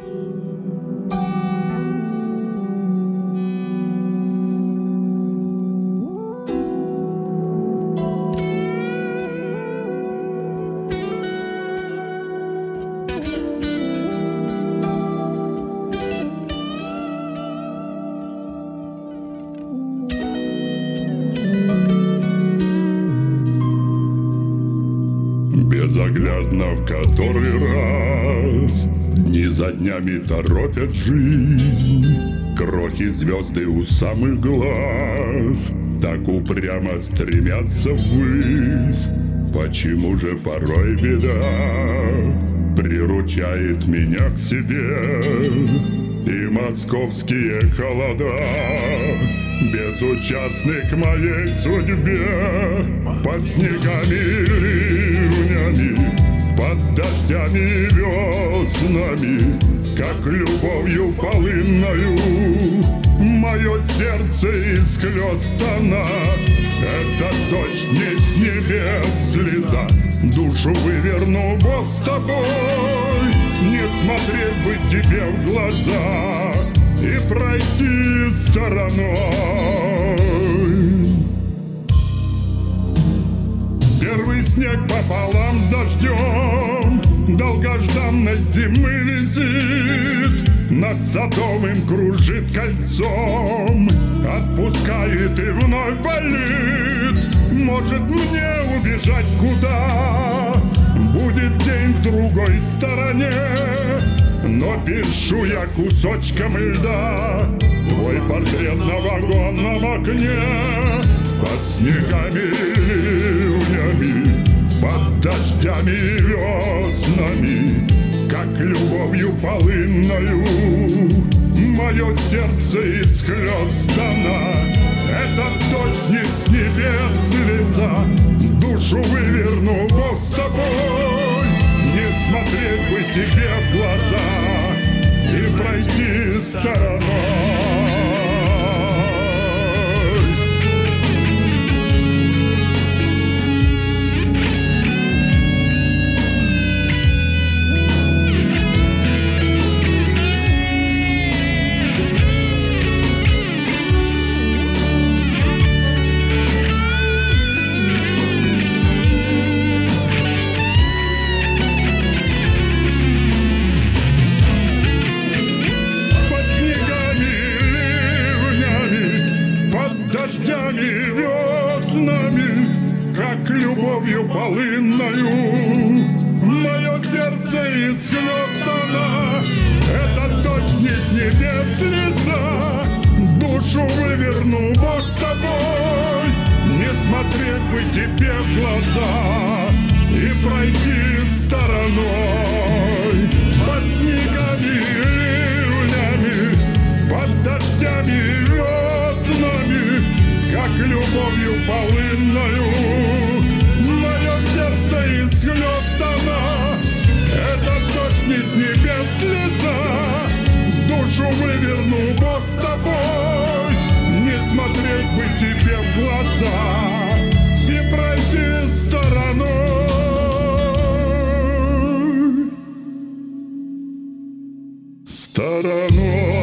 Безоглядно в который раз дни за днями торопят жизнь. Крохи звезды у самых глаз так упрямо стремятся ввысь. Почему же порой беда приручает меня к себе? И московские холода безучастны к моей судьбе. Под снегами и ливнями, под дождями и веснами, как любовью полынною мое сердце исхлёстано. Это дождь не с небес слеза, душу выверну, Бог с тобой. Не смотреть бы тебе в глаза и пройти стороной. Первый снег пополам с дождем долгожданной зимы висит, над Содомом кружит кольцом, отпускает и вновь болит. Может мне убежать куда? Будет день в другой стороне, но пишу я кусочком льда твой портрет на вагонном окне. Под снегами и ливнями, под дождями и веснами, как любовью полынною мое сердце исхлёстано. Этот дождь не с небес слеза, душу выверну, Бог с тобой. Не смотреть бы тебе в глаза и пройти стороной. Дождями и веснами, как любовью полынною мое сердце исхлёстано. Этот дождь не с небес слеза, душу выверну, Бог с тобой. Не смотреть бы тебе в глаза и пройти стороной. Под снегами и ливнями, под дождями и веснами, как любовью полынною мое сердце исхлёстано. Этот дождь не с небес слеза, душу выверну, Бог с тобой. Не смотреть бы тебе в глаза и пройти стороной. Стороной.